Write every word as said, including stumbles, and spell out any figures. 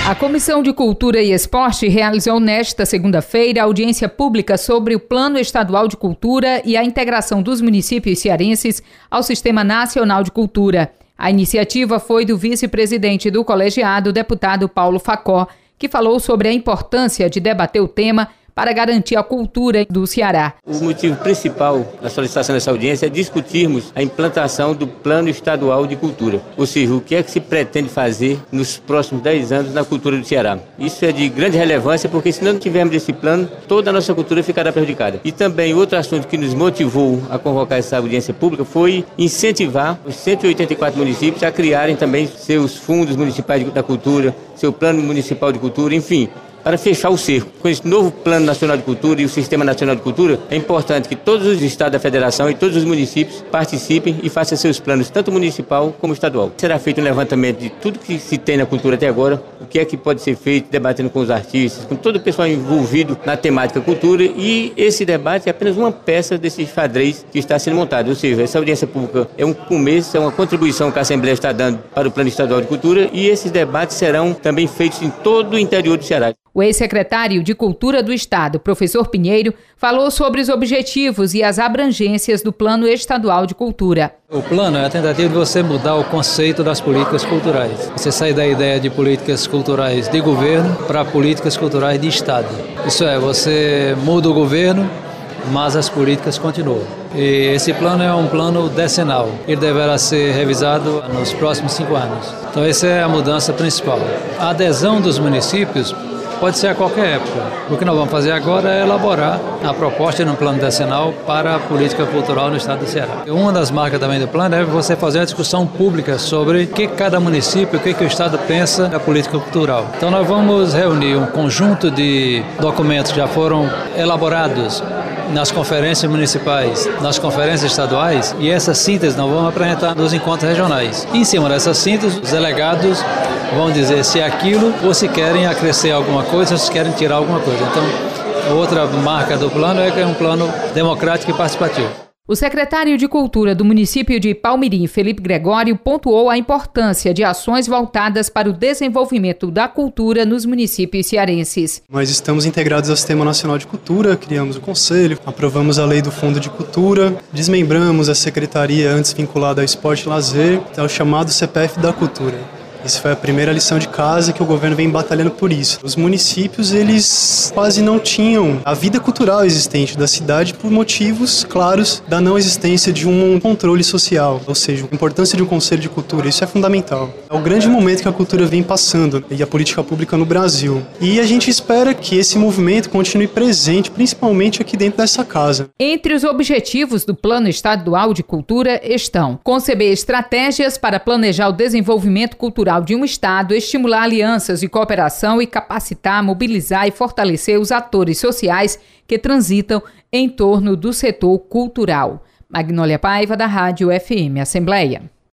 A Comissão de Cultura e Esporte realizou nesta segunda-feira audiência pública sobre o Plano Estadual de Cultura e a integração dos municípios cearenses ao Sistema Nacional de Cultura. A iniciativa foi do vice-presidente do colegiado, deputado Paulo Facó, que falou sobre a importância de debater o tema para garantir a cultura do Ceará. O motivo principal da solicitação dessa audiência é discutirmos a implantação do Plano Estadual de Cultura, ou seja, o que é que se pretende fazer nos próximos dez anos na cultura do Ceará. Isso é de grande relevância porque se não tivermos esse plano, toda a nossa cultura ficará prejudicada. E também outro assunto que nos motivou a convocar essa audiência pública foi incentivar os cento e oitenta e quatro municípios a criarem também seus fundos municipais da cultura, seu plano municipal de cultura, enfim, para fechar o cerco. Com esse novo Plano Nacional de Cultura e o Sistema Nacional de Cultura, é importante que todos os estados da federação e todos os municípios participem e façam seus planos, tanto municipal como estadual. Será feito um levantamento de tudo que se tem na cultura até agora, o que é que pode ser feito, debatendo com os artistas, com todo o pessoal envolvido na temática cultura, e esse debate é apenas uma peça desse xadrez que está sendo montado. Ou seja, essa audiência pública é um começo, é uma contribuição que a Assembleia está dando para o Plano Estadual de Cultura, e esses debates serão também feitos em todo o interior do Ceará. O ex-secretário de Cultura do Estado, professor Pinheiro, falou sobre os objetivos e as abrangências do Plano Estadual de Cultura. O plano é a tentativa de você mudar o conceito das políticas culturais. Você sair da ideia de políticas culturais de governo para políticas culturais de Estado. Isso é, você muda o governo, mas as políticas continuam. E esse plano é um plano decenal. Ele deverá ser revisado nos próximos cinco anos. Então essa é a mudança principal. A adesão dos municípios pode ser a qualquer época. O que nós vamos fazer agora é elaborar a proposta no plano decenal para a política cultural no estado do Ceará. Uma das marcas também do plano é você fazer uma discussão pública sobre o que cada município, o que, que o estado pensa da política cultural. Então nós vamos reunir um conjunto de documentos que já foram elaborados nas conferências municipais, nas conferências estaduais, e essa síntese nós vamos apresentar nos encontros regionais. E em cima dessa síntese, os delegados vão dizer se é aquilo ou se querem acrescer alguma coisa ou se querem tirar alguma coisa. Então, outra marca do plano é que é um plano democrático e participativo. O secretário de Cultura do município de Palmirim, Felipe Gregório, pontuou a importância de ações voltadas para o desenvolvimento da cultura nos municípios cearenses. Nós estamos integrados ao Sistema Nacional de Cultura, criamos o Conselho, aprovamos a Lei do Fundo de Cultura, desmembramos a Secretaria antes vinculada ao Esporte e Lazer, é o chamado C P F da Cultura. Isso foi a primeira lição de casa que o governo vem batalhando por isso. Os municípios, eles quase não tinham a vida cultural existente da cidade por motivos claros da não existência de um controle social, ou seja, a importância de um conselho de cultura, isso é fundamental. É o grande momento que a cultura vem passando e a política pública no Brasil. E a gente espera que esse movimento continue presente, principalmente aqui dentro dessa casa. Entre os objetivos do Plano Estadual de Cultura estão conceber estratégias para planejar o desenvolvimento cultural de um estado, estimular alianças de cooperação e capacitar, mobilizar e fortalecer os atores sociais que transitam em torno do setor cultural. Magnólia Paiva, da Rádio F M Assembleia.